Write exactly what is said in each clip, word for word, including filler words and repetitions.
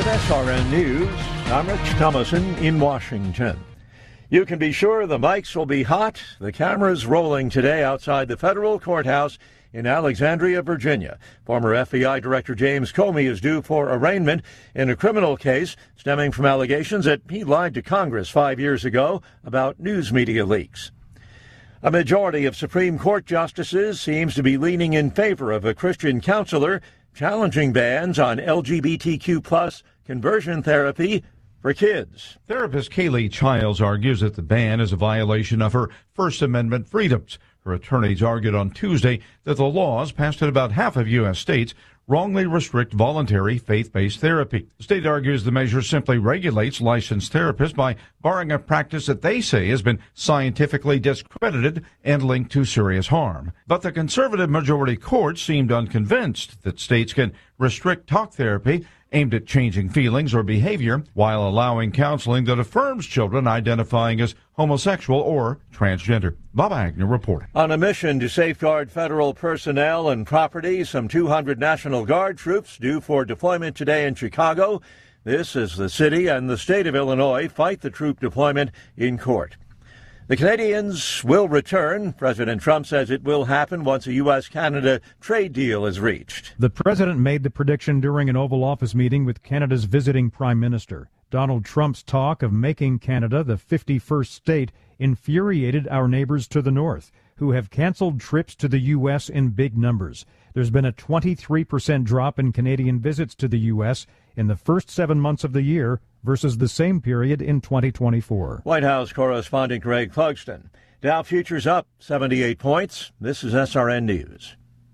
S R N News, I'm Rich Thomason in Washington. You can be sure the mics will be hot. The cameras rolling today outside the federal courthouse in Alexandria, Virginia. Former F B I Director James Comey is due for arraignment in a criminal case stemming from allegations that he lied to Congress five years ago about news media leaks. A majority of Supreme Court justices seems to be leaning in favor of a Christian counselor challenging bans on L G B T Q plus conversion therapy for kids. Therapist Kaylee Childs argues that the ban is a violation of her First Amendment freedoms. Her attorneys argued on Tuesday that the laws passed in about half of U S states wrongly restrict voluntary faith-based therapy. The state argues the measure simply regulates licensed therapists by barring a practice that they say has been scientifically discredited and linked to serious harm. But the conservative majority court seemed unconvinced that states can restrict talk therapy aimed at changing feelings or behavior while allowing counseling that affirms children identifying as homosexual or transgender. Bob Agnew reporting. On a mission to safeguard federal personnel and property, some two hundred National Guard troops due for deployment today in Chicago. This as the city and the state of Illinois fight the troop deployment in court. The Canadians will return. President Trump says it will happen once a U S Canada trade deal is reached. The president made the prediction during an Oval Office meeting with Canada's visiting prime minister. Donald Trump's talk of making Canada the fifty-first state infuriated our neighbors to the north, who have canceled trips to the U S in big numbers. There's been a twenty-three percent drop in Canadian visits to the U S in the first seven months of the year versus the same period in twenty twenty-four. White House correspondent Greg Clugston. Dow futures up seventy-eight points. This is S R N News.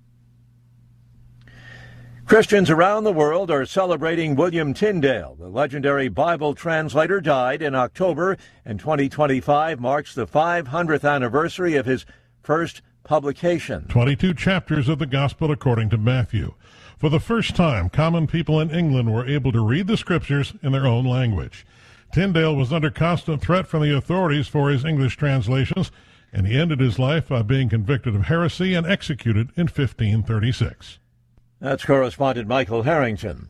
Christians around the world are celebrating William Tyndale. The legendary Bible translator died in October, and twenty twenty-five marks the five hundredth anniversary of his first publication. twenty-two chapters of the Gospel according to Matthew. For the first time, common people in England were able to read the scriptures in their own language. Tyndale was under constant threat from the authorities for his English translations, and he ended his life by being convicted of heresy and executed in fifteen thirty-six. That's correspondent Michael Harrington.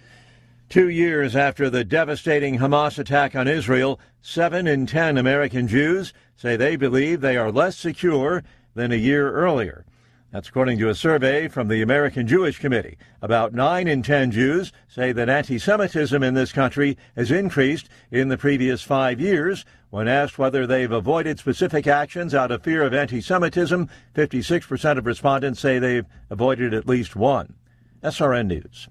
Two years after the devastating Hamas attack on Israel, seven in ten American Jews say they believe they are less secure than a year earlier. That's according to a survey from the American Jewish Committee. About nine in ten Jews say that anti-Semitism in this country has increased in the previous five years. When asked whether they've avoided specific actions out of fear of anti-Semitism, fifty-six percent of respondents say they've avoided at least one. S R N News.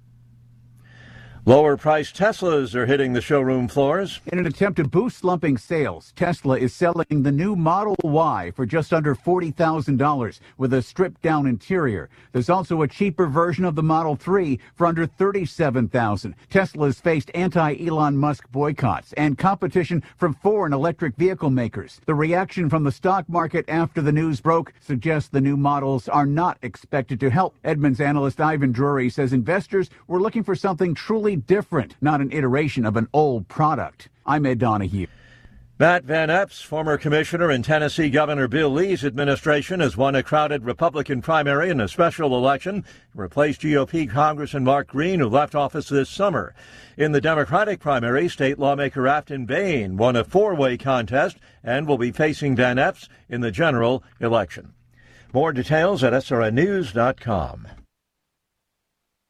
Lower-priced Teslas are hitting the showroom floors. In an attempt to boost slumping sales, Tesla is selling the new Model Y for just under forty thousand dollars with a stripped-down interior. There's also a cheaper version of the Model three for under thirty-seven thousand dollars. Tesla's faced anti-Elon Musk boycotts and competition from foreign electric vehicle makers. The reaction from the stock market after the news broke suggests the new models are not expected to help. Edmunds analyst Ivan Drury says investors were looking for something truly different, not an iteration of an old product. I'm Ed Donahue. Matt Van Epps, former commissioner in Tennessee Governor Bill Lee's administration, has won a crowded Republican primary in a special election, replaced G O P Congressman Mark Green, who left office this summer. In the Democratic primary, state lawmaker Afton Bain won a four-way contest and will be facing Van Epps in the general election. More details at S R N news dot com.